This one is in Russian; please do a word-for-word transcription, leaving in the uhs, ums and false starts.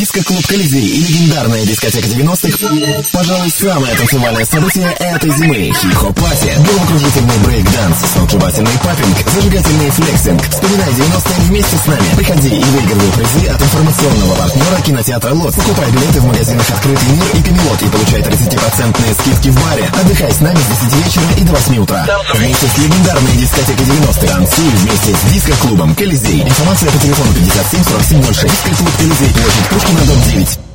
Диско-клуб «Колизей» и легендарная дискотека девяностых, пожалуй, самое танцевальное событие этой зимы. Хип-хоп-пати, головокружительный брейк-данс, сногсшибательный паппинг, зажигательный флексинг. Вспоминай девяностые вместе с нами. Приходи и выигрывай призы от информационного партнера кинотеатра «Лот». Покупай билеты в магазинах «Открытый мир» и «Камелот» и получай тридцатипроцентные скидки в баре. Отдыхай с нами с десяти вечера и до восьми утра. Вместе с легендарной дискотекой девяностых. Танцуй вместе с диско-клубом «Колизей». Информация по телефону пятьдесят семь сорок семь ноль шесть. Диско-клуб «Колизей», площадь Пушкина, дом девять.